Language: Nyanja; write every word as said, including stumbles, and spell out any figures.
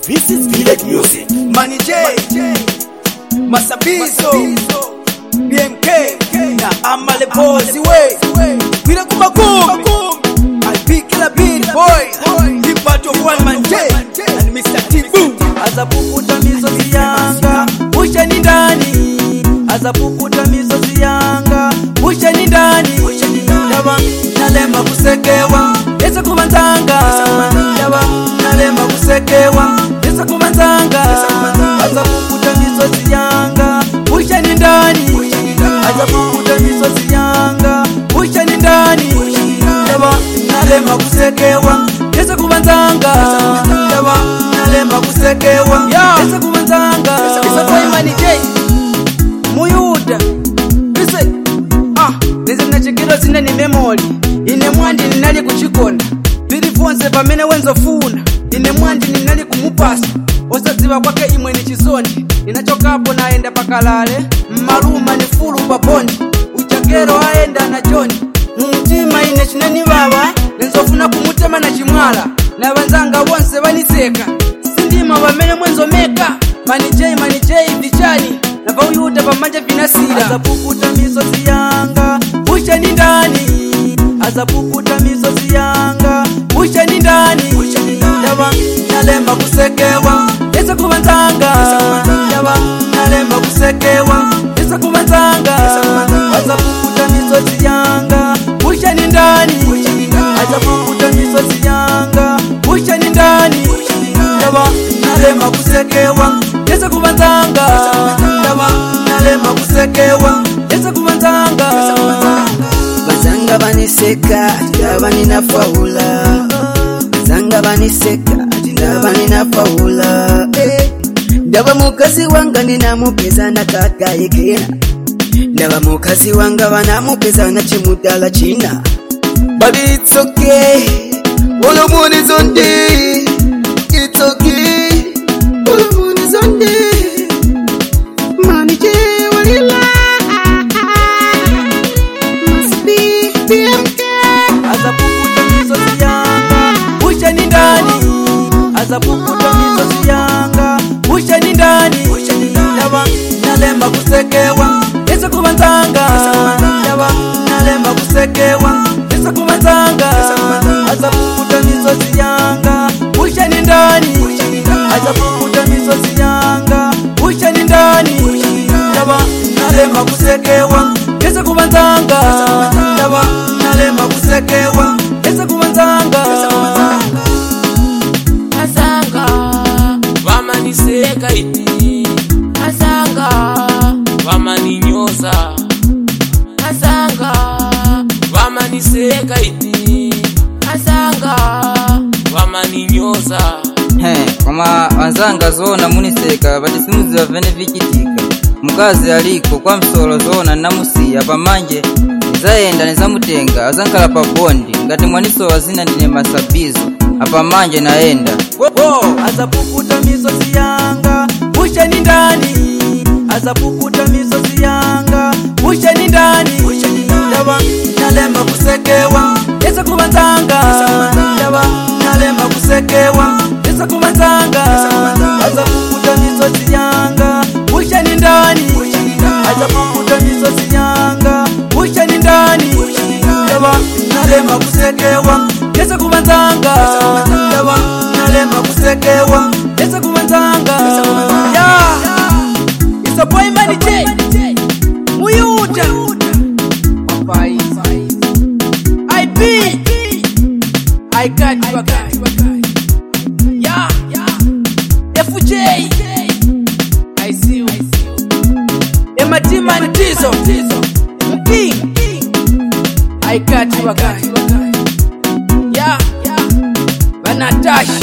This is Village Music. Manny J, Masabizo, B M K, na Amale Bozi way. Bila kumakum, I pick la beat boy. He part of one man J and Mister Tibu. Azapukuta mizozi yanga, pusha ni ndani. Azapukuta mizozi yanga, pusha ni ndani. Yaba, nalema kusekewa, yesa kumanzanga. Yaba, nalema kusekewa, yesa kumanzanga. Azapukuta mizozi yanga, pusha ni ndani. Azapukuta mizozi yanga, pusha ni ndani. Yaba, nalema kusekewa, yesa kumanzanga. Yaba, nalema kusekewa, yesa kumanzanga. Isa boy Manny J, Muyuda, listen. Ah, nizi mnachekero zine ni memory. Ine mwandi ninali kuchikona. Bili fonse pamene wenzo funa. Ine mwandi ninali kumupasa. Osaziva kwake imwe ni chizondi. Ninachokapo naenda pakalale. Mmaluma ni fulu pabondi. Uchakero aenda na joni. Mumutima ine chineni baba. Nenzofuna kumutema na chimwala. Na banzanga wonse baniseka. Sindima bamene mwenzo meka. Manny J, Manny J, vichani. Na vauyuta pamanja vinasira. Azapukuta mizozi yanga, pusha ni ndani. Azapukuta mizozi yanga, pusha ni ndani. Yaba, nalema kusekewa, yesa kumanzanga. Yaba, nalema kusekewa, yesa kumanzanga. Azapukuta mizozi yanga, pusha ni ndani. Azapukuta mizozi yanga, pusha ni ndani. Yaba, nalema kusekewa, yesa kumanzanga. Yaba, nalema kusekewa, yesa kumanzanga. Bazanga baniseka, ndaba ninafaula. Bazanga baniseka, ndaba ninafaula. Ndaba mukazi wanga ninamupeza na kaka ikena. Ndaba mukazi wanga banamupeza na chimudala china. But it's okay, all the moon is on day. It's okay, all the moon is on day. Manny J, walila. Must be B M K. Azapukuta mizozi yanga, pusha ni ndani. Azapukuta mizozi yanga, pusha ni ndani. Yaba, nalema kusekewa, yesa kumanzanga. Yaba, nalema kusekewa, yesa kumanzanga. Azapukuta mizozi yanga, pusha ni ndani. Azapukuta mizozi yanga, pusha ni ndani. Yaba, nalema kusekewa, yesa kumanzanga. Yaba, nalema kusekewa, yesa kumanzanga. Asanga wamaniseka iti, asanga wamaninyoza, asanga wamaniseka iti, asanga wamaninyoza. He, kama wanzanga zona muniseka batisimuzi bavene vikitika. Mukazi aliko kwa msolo zona namusiya pamanje nizaenda nizamutenga azankala pa bondi ngati mwaniso wazina ndine Masabizo apamanje naenda. Wo, azapukuta mizozi yanga, pusha ni ndani. Azapukuta mizozi yanga, pusha ni ndani. Yaba, nalema kusekewa, yesa kumanzanga. Yaba, nalema kusekewa, yesa kumanzanga. Azapukuta mizozi yanga, pusha ni ndani. Azapukuta mizozi yanga, pusha ni ndani. Yaba, nalema kusekewa, yesa kumanzanga. Yaba, nalema kusekewa, yesa kumanzanga. Yeah, it's a boy Manny J, Muyuda, Papai, I be, I got you, I got you. Yeah, F J, I see you. Emma Tim and Tizo, King, I got you, I got you. Yeah, Vanatash.